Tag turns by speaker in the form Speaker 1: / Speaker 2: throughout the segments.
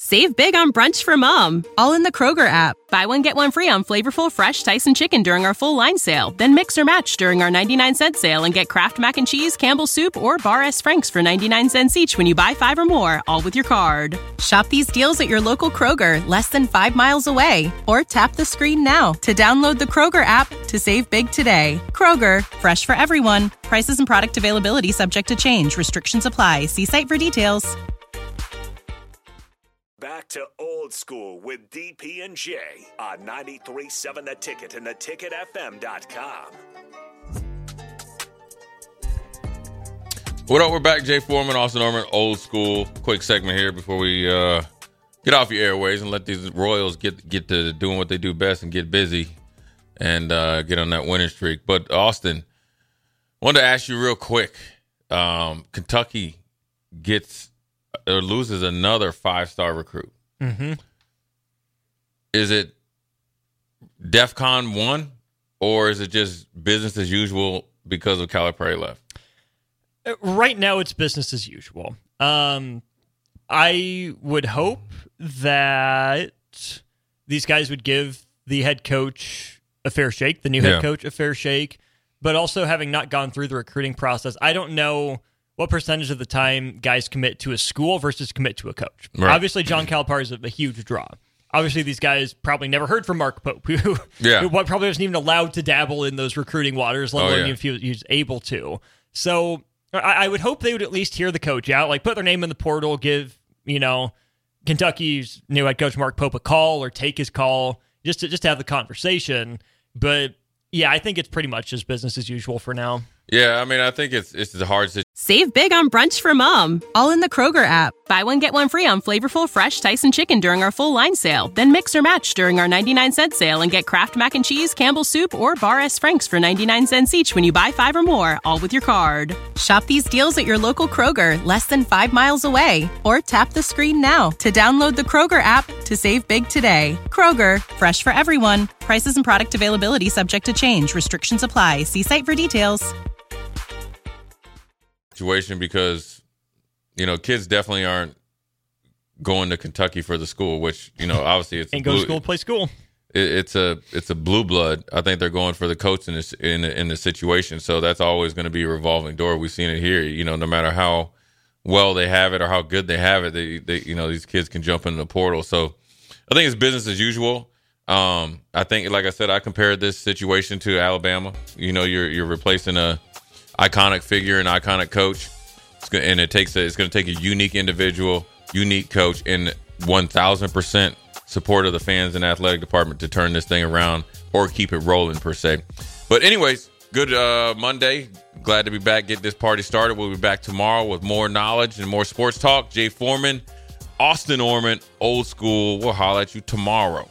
Speaker 1: Save big on brunch for mom, all in the Kroger app. Buy one, get one free on flavorful, fresh Tyson chicken during our full line sale. Then mix or match during our 99-cent sale and get Kraft Mac and Cheese, Campbell's Soup, or Bar S. Frank's for 99 cents each when you buy 5 or more, all with your card. Shop these deals at your local Kroger, less than 5 miles away. Or tap the screen now to download the Kroger app to save big today. Kroger, fresh for everyone. Prices and product availability subject to change. Restrictions apply. See site for details.
Speaker 2: Back to Old School with DP and J on 93.7 The Ticket and theticketfm.com.
Speaker 3: What up? We're back. Jay Foreman, Austin Norman, Old School. Quick segment here before we get off your airways and let these Royals get to doing what they do best and get busy and get on that winning streak. But Austin, wanted to ask you real quick. Kentucky gets or loses another 5-star recruit.
Speaker 4: Mm-hmm.
Speaker 3: Is it DEFCON 1 or is it just business as usual because of Calipari left?
Speaker 4: Right now, it's business as usual. I would hope that these guys would give the head coach a fair shake, the new head coach a fair shake, but also having not gone through the recruiting process, I don't know what percentage of the time guys commit to a school versus commit to a coach.
Speaker 3: Right.
Speaker 4: Obviously, John Calipari is a huge draw. Obviously, these guys probably never heard from Mark Pope, who probably wasn't even allowed to dabble in those recruiting waters, let alone if he was able to. So I would hope they would at least hear the coach out, like put their name in the portal, give Kentucky's new head coach Mark Pope a call or take his call just to have the conversation. But yeah, I think it's pretty much just business as usual for now.
Speaker 3: Yeah, I mean, I think it's a hard situation.
Speaker 1: Save big on brunch for mom, all in the Kroger app. Buy one, get one free on flavorful, fresh Tyson chicken during our full line sale. Then mix or match during our 99-cent sale and get Kraft Mac and Cheese, Campbell's Soup, or Bar S. Frank's for 99 cents each when you buy 5 or more, all with your card. Shop these deals at your local Kroger, less than 5 miles away. Or tap the screen now to download the Kroger app to save big today. Kroger, fresh for everyone. Prices and product availability subject to change. Restrictions apply. See site for details.
Speaker 3: Situation because kids definitely aren't going to Kentucky for the school, which obviously it's
Speaker 4: and go to school, play school.
Speaker 3: It's a blue blood. I think they're going for the coach in this situation, so that's always going to be a revolving door. We've seen it here. No matter how well they have it or how good they have it, they these kids can jump into the portal. So I think it's business as usual. I think, like I said, I compared this situation to Alabama. You're replacing a iconic figure, an iconic coach, it's going to take a unique individual, unique coach, and 1,000% support of the fans and athletic department to turn this thing around or keep it rolling per se. But anyways, good Monday. Glad to be back. Get this party started. We'll be back tomorrow with more knowledge and more sports talk. Jay Foreman, Austin Orman, Old School. We'll holler at you tomorrow.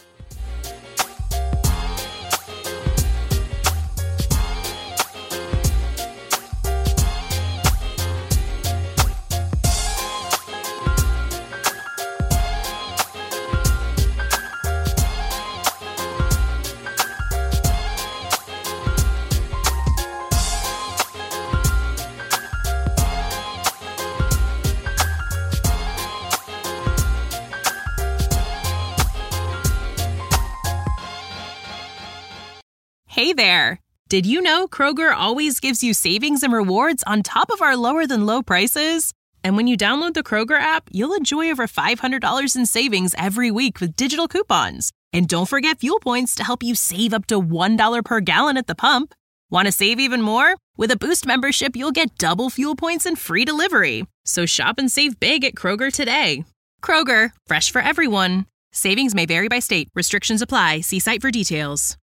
Speaker 1: Hey there! Did you know Kroger always gives you savings and rewards on top of our lower-than-low prices? And when you download the Kroger app, you'll enjoy over $500 in savings every week with digital coupons. And don't forget fuel points to help you save up to $1 per gallon at the pump. Want to save even more? With a Boost membership, you'll get double fuel points and free delivery. So shop and save big at Kroger today. Kroger, fresh for everyone. Savings may vary by state. Restrictions apply. See site for details.